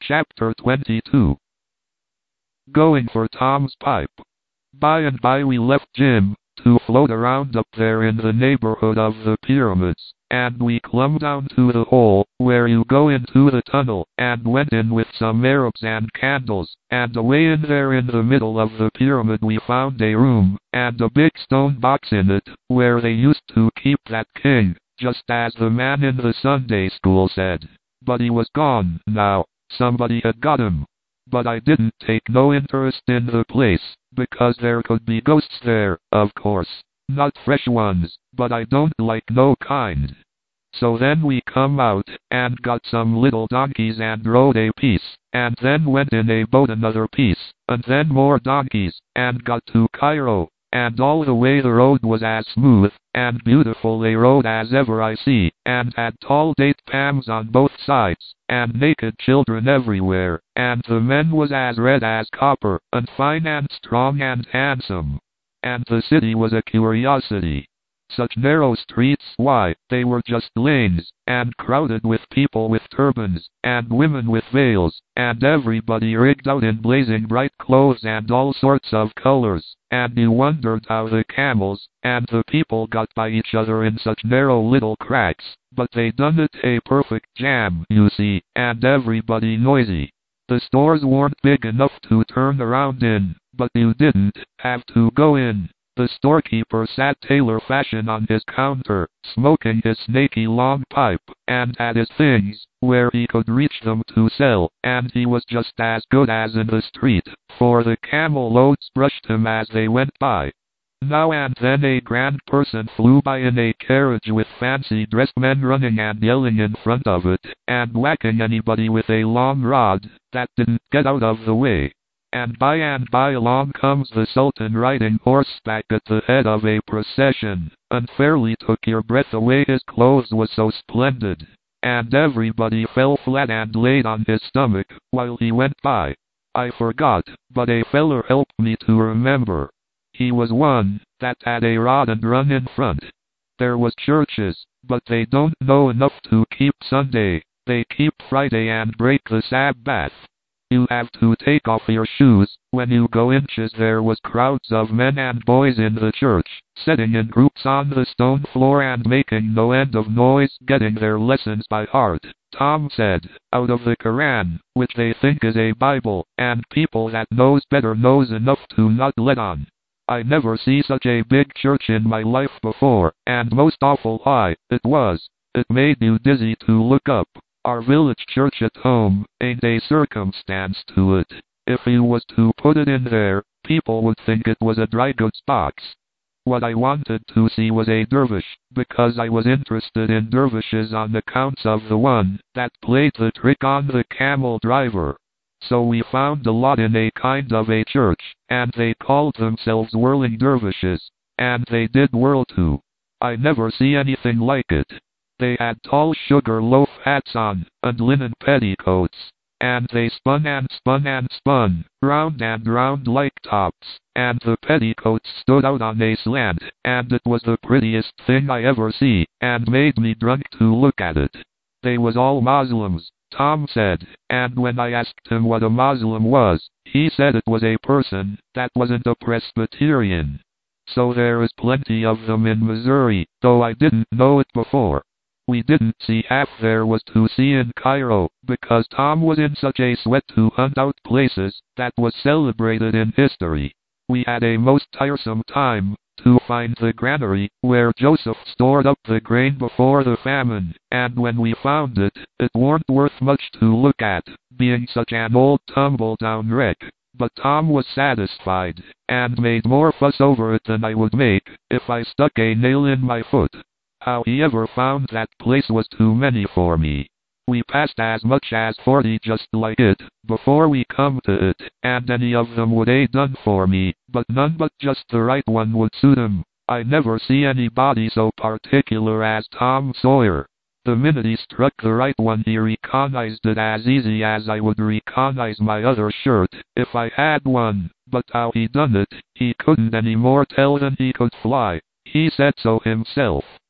Chapter 22. Going for Tom's pipe. By and by we left Jim, to float around up there in the neighborhood of the pyramids, and we clumb down to the hole, where you go into the tunnel, and went in with some Arabs and candles, and away in there in the middle of the pyramid we found a room, and a big stone box in it, where they used to keep that king, just as the man in the Sunday school said. But he was gone now. Somebody had got him. But I didn't take no interest in the place, because there could be ghosts there, of course. Not fresh ones, but I don't like no kind. So then we come out, and got some little donkeys and rode a piece, and then went in a boat another piece, and then more donkeys, and got to Cairo, and all the way the road was as smooth, and beautiful a road as ever I see, and had tall date palms on both sides, and naked children everywhere, and the men was as red as copper, and fine and strong and handsome. And the city was a curiosity. Such narrow streets, why, they were just lanes, and crowded with people with turbans, and women with veils, and everybody rigged out in blazing bright clothes and all sorts of colors, and you wondered how the camels, and the people got by each other in such narrow little cracks, but they done it a perfect jam, you see, and everybody noisy. The stores weren't big enough to turn around in, but you didn't have to go in. The storekeeper sat tailor fashion on his counter, smoking his snaky long pipe, and had his things, where he could reach them to sell, and he was just as good as in the street, for the camel loads brushed him as they went by. Now and then a grand person flew by in a carriage with fancy-dressed men running and yelling in front of it, and whacking anybody with a long rod that didn't get out of the way. And by along comes the Sultan riding horseback at the head of a procession, and fairly took your breath away, his clothes was so splendid. And everybody fell flat and laid on his stomach, while he went by. I forgot, but a feller helped me to remember. He was one that had a rod and run in front. There was churches, but they don't know enough to keep Sunday. They keep Friday and break the Sabbath. You have to take off your shoes when you go inches. There was crowds of men and boys in the church, sitting in groups on the stone floor and making no end of noise, getting their lessons by heart, Tom said, out of the Koran, which they think is a Bible, and people that knows better knows enough to not let on. I never see such a big church in my life before, and most awful high it was. It made you dizzy to look up. Our village church at home ain't a circumstance to it. If you was to put it in there, people would think it was a dry goods box. What I wanted to see was a dervish, because I was interested in dervishes on account of the one that played the trick on the camel driver. So we found a lot in a kind of a church, and they called themselves whirling dervishes, and they did whirl too. I never see anything like it. They had tall sugar loaf hats on, and linen petticoats, and they spun and spun and spun, round and round like tops, and the petticoats stood out on a slant, and it was the prettiest thing I ever see, and made me drunk to look at it. They was all Muslims, Tom said, and when I asked him what a Muslim was, he said it was a person that wasn't a Presbyterian. So there is plenty of them in Missouri, though I didn't know it before. We didn't see half there was to see in Cairo, because Tom was in such a sweat to hunt out places that was celebrated in history. We had a most tiresome time to find the granary where Joseph stored up the grain before the famine, and when we found it, it weren't worth much to look at, being such an old tumble-down wreck. But Tom was satisfied, and made more fuss over it than I would make if I stuck a nail in my foot. How he ever found that place was too many for me. We passed as much as 40 just like it, before we come to it, and any of them would a done for me, but none but just the right one would suit him. I never see anybody so particular as Tom Sawyer. The minute he struck the right one he recognized it as easy as I would recognize my other shirt, if I had one, but how he done it, he couldn't any more tell than he could fly. He said so himself.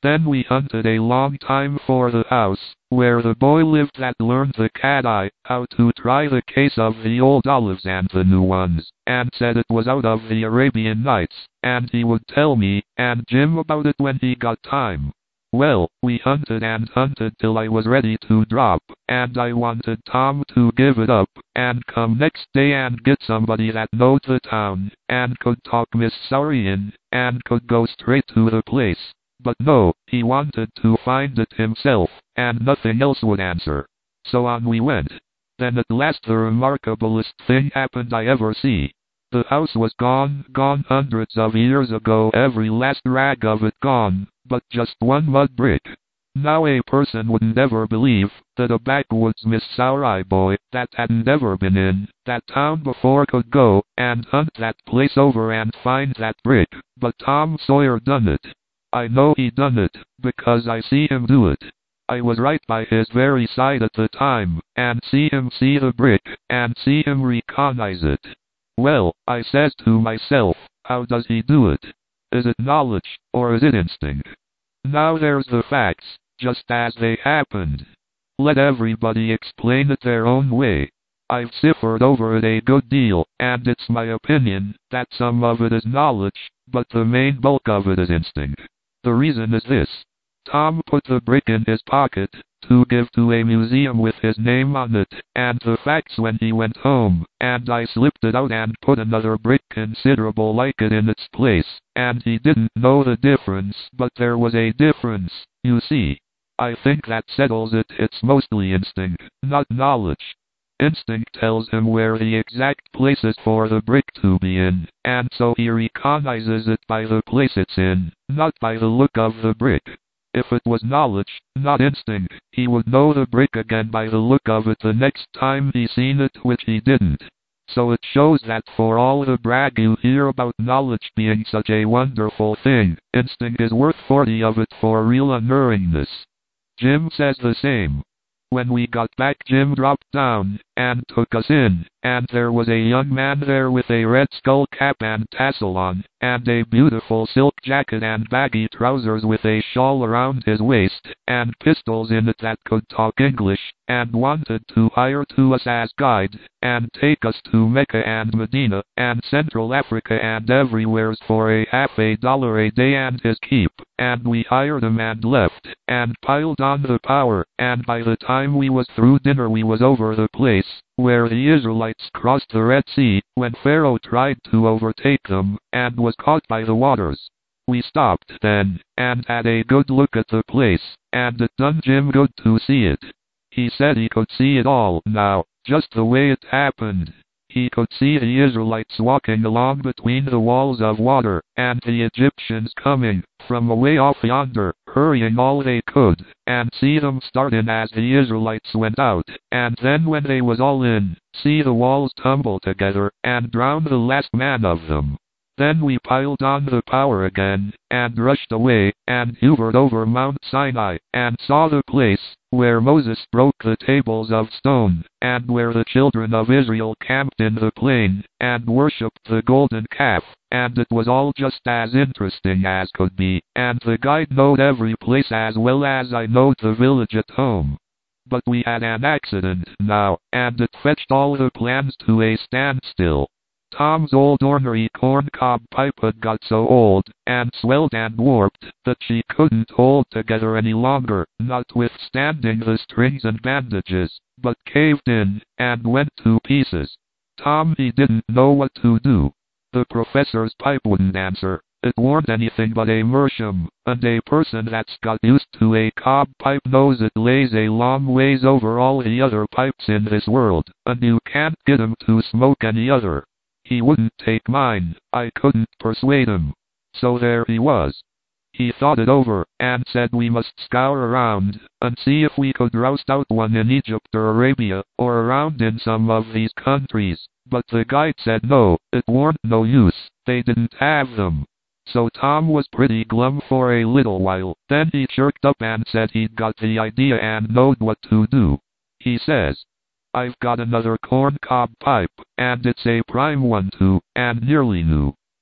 Then we hunted a long time for the house, where the boy lived that learned the cat-eye, how to try the case of the old olives and the new ones, and said it was out of the Arabian Nights, and he would tell me, and Jim about it when he got time. Well, we hunted and hunted till I was ready to drop, and I wanted Tom to give it up, and come next day and get somebody that knowed the town, and could talk Miss Sowry in, and could go straight to the place. But no, he wanted to find it himself, and nothing else would answer. So on we went. Then at last the remarkablest thing happened I ever see. The house was gone hundreds of years ago, every last rag of it gone, but just one mud brick. Now a person wouldn't ever believe that a backwoods Miss Sowry boy that hadn't ever been in that town before could go and hunt that place over and find that brick, but Tom Sawyer done it. I know he done it, because I see him do it. I was right by his very side at the time, and see him see the brick, and see him recognize it. Well, I says to myself, how does he do it? Is it knowledge, or is it instinct? Now there's the facts, just as they happened. Let everybody explain it their own way. I've ciphered over it a good deal, and it's my opinion that some of it is knowledge, but the main bulk of it is instinct. The reason is this. Tom put the brick in his pocket, to give to a museum with his name on it, and the facts when he went home, and I slipped it out and put another brick considerable like it in its place, and he didn't know the difference, but there was a difference, you see. I think that settles it. It's mostly instinct, not knowledge. Instinct tells him where the exact place is for the brick to be in, and so he recognizes it by the place it's in, not by the look of the brick. If it was knowledge, not instinct, he would know the brick again by the look of it the next time he seen it, which he didn't. So it shows that for all the brag you hear about knowledge being such a wonderful thing, instinct is worth 40 of it for real unerringness. Jim says the same. When we got back, Jim dropped down and took us in, and there was a young man there with a red skull cap and tassel on, and a beautiful silk jacket and baggy trousers with a shawl around his waist, and pistols in it that could talk English, and wanted to hire to us as guide, and take us to Mecca and Medina, and Central Africa and everywheres for $50 a day and his keep, and we hired him and left, and piled on the power, and by the time we was through dinner we was over the place where the Israelites crossed the Red Sea, when Pharaoh tried to overtake them, and was caught by the waters. We stopped then, and had a good look at the place, and it done Jim good to see it. He said he could see it all now, just the way it happened. He could see the Israelites walking along between the walls of water, and the Egyptians coming from away off yonder, hurrying all they could, and see them start in as the Israelites went out, and then when they was all in, see the walls tumble together, and drown the last man of them. Then we piled on the power again, and rushed away, and hovered over Mount Sinai, and saw the place where Moses broke the tables of stone, and where the children of Israel camped in the plain, and worshipped the golden calf, and it was all just as interesting as could be, and the guide knowed every place as well as I knowed the village at home. But we had an accident now, and it fetched all the plans to a standstill. Tom's old ornery corncob pipe had got so old, and swelled and warped, that she couldn't hold together any longer, notwithstanding the strings and bandages, but caved in, and went to pieces. Tom, he didn't know what to do. The professor's pipe wouldn't answer. It warn't anything but a meerschaum, and a person that's got used to a cob pipe knows it lays a long ways over all the other pipes in this world, and you can't get him to smoke any other. He wouldn't take mine. I couldn't persuade him. So there he was. He thought it over, and said we must scour around, and see if we could roust out one in Egypt or Arabia, or around in some of these countries. But the guide said no, it warn't no use, they didn't have them. So Tom was pretty glum for a little while, then he chirked up and said he'd got the idea and knowed what to do. He says, I've got another corncob pipe, and it's a prime one too, and nearly new.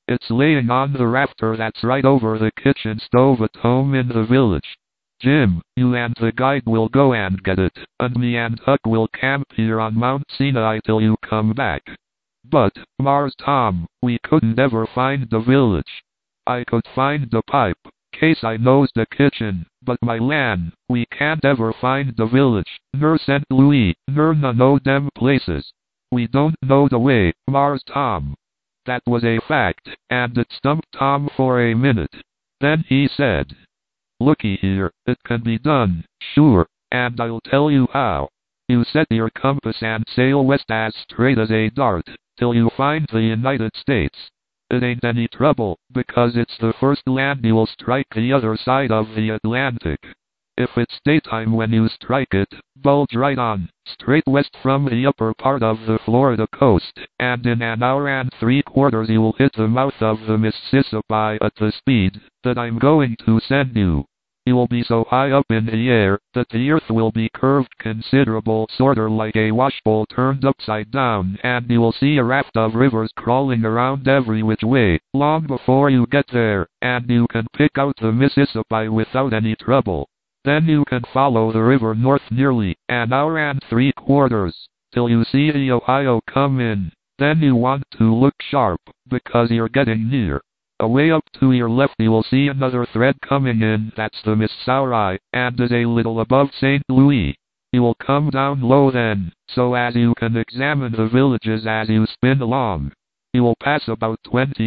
It's laying on the rafter that's right over the kitchen stove at home in the village. Jim, you and the guide will go and get it, and me and Huck will camp here on Mount Sinai till you come back. But, Mars Tom, we couldn't ever find the village. I could find the pipe, case I knows the kitchen, but my land, we can't ever find the village, ner St. Louis, ner none o' dem places. We don't know the way, Mars Tom. That was a fact, and it stumped Tom for a minute. Then he said, "Looky here, it can be done, sure, and I'll tell you how. You set your compass and sail west as straight as a dart, till you find the United States. It ain't any trouble, because it's the first land you'll strike the other side of the Atlantic. If it's daytime when you strike it, bulge right on, straight west from the upper part of the Florida coast, and in an hour and 3/4 you'll hit the mouth of the Mississippi at the speed that I'm going to send you. You'll be so high up in the air that the earth will be curved considerable sorter like a washbowl turned upside down, and you'll see a raft of rivers crawling around every which way, long before you get there, and you can pick out the Mississippi without any trouble. Then you can follow the river north nearly an hour and 3/4, till you see the Ohio come in. Then you want to look sharp, because you're getting near. Away up to your left you will see another thread coming in, that's the Missouri, and is a little above St. Louis. You will come down low then, so as you can examine the villages as you spin along. You will pass about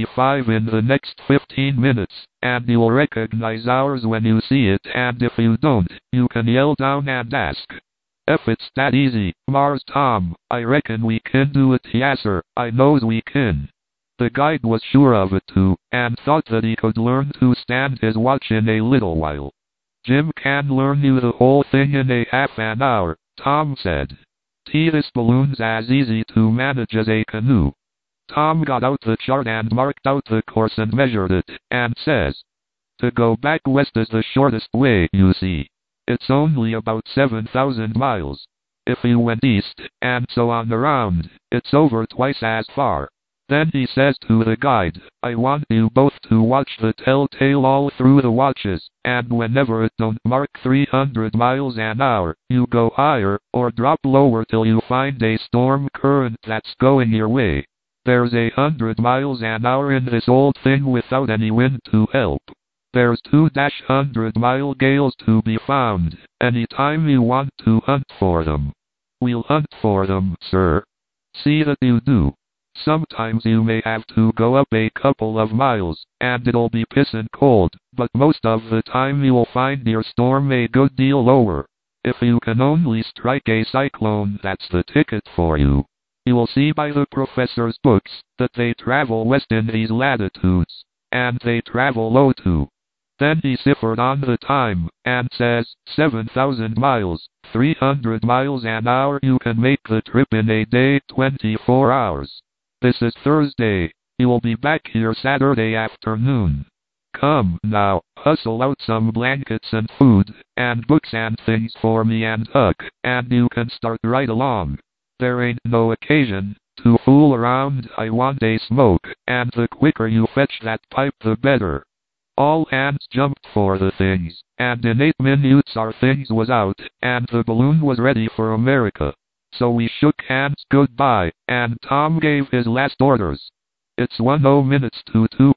25 in the next 15 minutes, and you will recognize ours when you see it, and if you don't, you can yell down and ask. If it's that easy, Mars Tom, I reckon we can do it, yasser, I knows we can." The guide was sure of it too, and thought that he could learn to stand his watch in a little while. "Jim can learn you the whole thing in a half an hour," Tom said. "This balloon's as easy to manage as a canoe." Tom got out the chart and marked out the course and measured it, and says, "To go back west is the shortest way, you see. It's only about 7,000 miles. If you went east, and so on around, it's over twice as far." Then he says to the guide, "I want you both to watch the telltale all through the watches, and whenever it don't mark 300 miles an hour, you go higher, or drop lower till you find a storm current that's going your way. There's 100 miles an hour in this old thing without any wind to help. There's 2-100-mile gales to be found, any time you want to hunt for them. We'll hunt for them, sir. See that you do. Sometimes you may have to go up a couple of miles, and it'll be pissin' cold, but most of the time you'll find your storm a good deal lower. If you can only strike a cyclone, that's the ticket for you. You will see by the professor's books that they travel west in these latitudes, and they travel low too." Then he ciphered on the time, and says, 7,000 miles, 300 miles an hour. You can make the trip in a day, 24 hours. This is Thursday. You will be back here Saturday afternoon. Come, now, hustle out some blankets and food, and books and things for me and Huck, and you can start right along. There ain't no occasion to fool around. I want a smoke, and the quicker you fetch that pipe the better." All hands jumped for the things, and in 8 minutes our things was out, and the balloon was ready for America. So we shook hands goodbye, and Tom gave his last orders. "It's 10 minutes to 2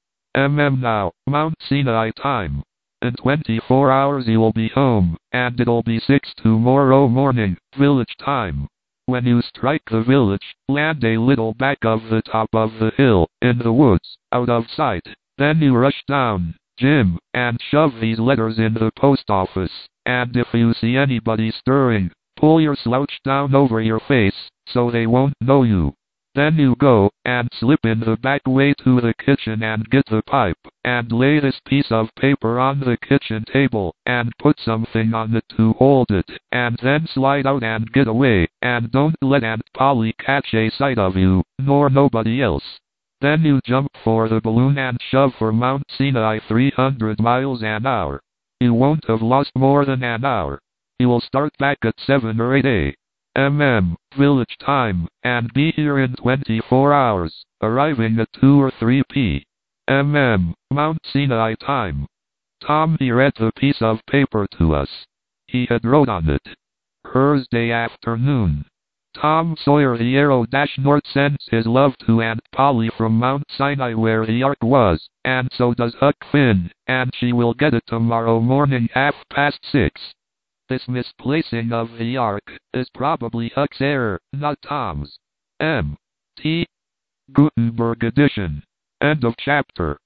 p.m. now, Mount Sinai time. In 24 hours you'll be home, and it'll be 6 tomorrow morning, village time. When you strike the village, land a little back of the top of the hill, in the woods, out of sight. Then you rush down, Jim, and shove these letters in the post office, and if you see anybody stirring, pull your slouch down over your face, so they won't know you. Then you go, and slip in the back way to the kitchen and get the pipe, and lay this piece of paper on the kitchen table, and put something on it to hold it, and then slide out and get away, and don't let Aunt Polly catch a sight of you, nor nobody else. Then you jump for the balloon and shove for Mount Sinai 300 miles an hour. You won't have lost more than an hour. You will start back at 7 or 8 a. Village time, and be here in 24 hours, arriving at 2 or 3 p.m. Mount Sinai time. Tom, he read the piece of paper to us. He had wrote on it, Thursday afternoon. Tom Sawyer the Arrow-North sends his love to Aunt Polly from Mount Sinai where the Ark was, and so does Huck Finn, and she will get it tomorrow morning 6:30. This misplacing of the Ark is probably Huck's error, not Tom's. M. T. Gutenberg edition. End of chapter.